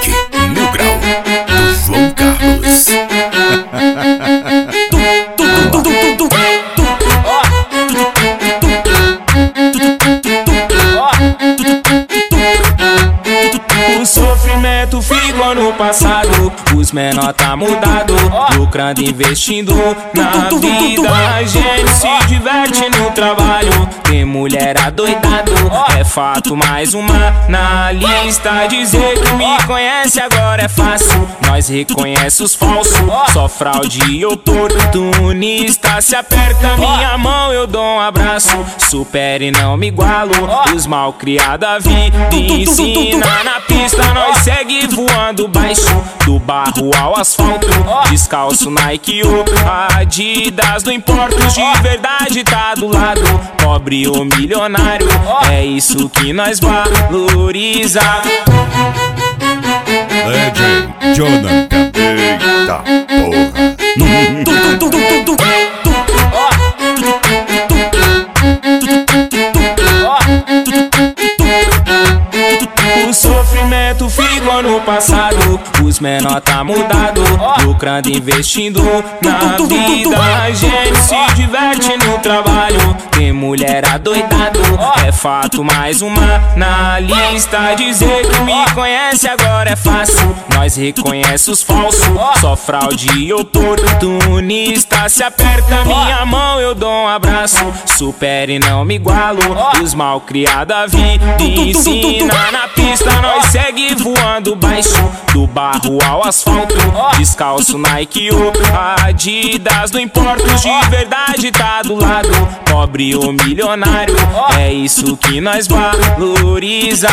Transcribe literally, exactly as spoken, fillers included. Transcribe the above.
Beat Mil Grau do João Carlos. O sofrimento ficou no passado, os menor tá mudado, lucrando, investindo na vida. A gente se diverte no trabalho, tem mulher adoidado, é fato, mais uma na lista. Dizer que me conhece agora é fácil, nós reconhece os falsos, só fraude e oportunista. Se aperta minha mão eu dou um abraço, supera e não me igualo, os mal criados a vida ensina. Na pista nós segue voando baixo, do barro ao asfalto, descalço, Nike ou Adidas. Não importa, os de verdade tá do lado, pobre ou milionário, é isso que nós valoriza. Legend Jonathan, eita porra. O sofrimento ficou no passado, os menor tá mudado, lucrando, investindo na vida. A gente se diverte no trabalho, tem mulher adoidado, é fato, mais uma na lista. Dizer que me conhece agora é fácil, nós reconhece os falsos, só fraude e oportunista. Se aperta minha mão eu dou um abraço, supera e não me igualo, os mal criados a vida ensina. Na pista nós segue voando baixo, do barro ao asfalto, descalço, Nike ou Adidas. Não importa, os de verdade tá do lado, pobre ou milionário, é isso que nós valoriza.